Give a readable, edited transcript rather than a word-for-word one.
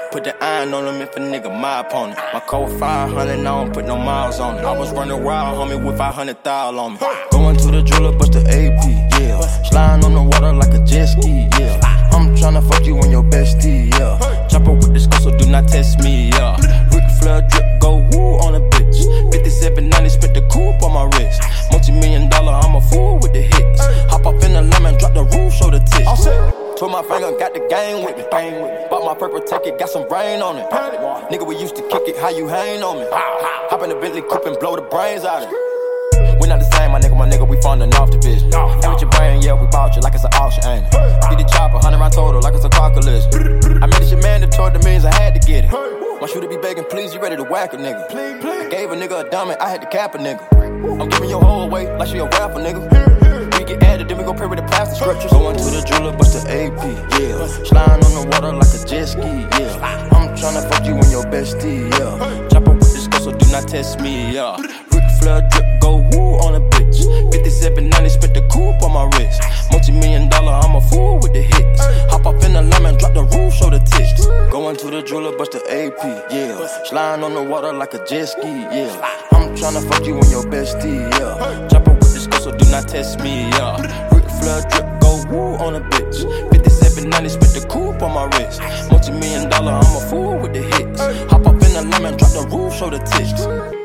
Put the iron on him if a nigga my opponent. My code 500, I don't put no miles on it. I was running wild, homie, with 500,000 on me. Going to the jeweler, bust the AP, yeah. Sliding on the water like a jet ski, yeah. I'm tryna fuck you on your bestie, yeah. Chopper with this skull, so do not test me, yeah. Ric Flair drip, go woo on a bitch. 5790, spent the coupe on my wrist. Multi-million dollar, I'm a fool with the hits. Hop up in the lemon, drop the roof, show the tits. Put my finger, got the game with me. Bought my purple ticket, got some rain on it. Nigga, we used to kick it, how you hang on me? Hop in the Bentley coupe and blow the brains out of it. We not the same, my nigga, we from the North Division. And with your brain, yeah, we bought you like it's an auction, ain't it? Get the chopper, 100 round total, like it's a car collision. I made this shit mandatory, the means I had to get it. My shooter be begging, please, you ready to whack a nigga? I gave a nigga a diamond, I had to cap a nigga. I'm giving your hoe away like she a rapper, nigga. We get added, then we go pray with the plastic scriptures. Going to the jeweler, bust the AP, yeah. Sliding on the water like a jet ski, yeah. I'm tryna fuck you on your bestie, yeah. Chopper with this girl, so do not test me, yeah. Ric Flair drip, go woo on a bitch. 5790, spent the coupe on my wrist. Multi-million dollar, I'm a fool with the hits. Hop up in the lemon, drop the roof, show the tits. Going to the jeweler, bust the AP, yeah. Sliding on the water like a jet ski, yeah. I'm tryna fuck you on your bestie, yeah. Chopper with this girl, so do not test me, yeah. Ric Flair drip, go woo on a bitch. 5790, spent the coupe on my wrist. Multi-million dollar, I'm a fool with the hits. Hop up in the lemon, drop the roof, show the tits.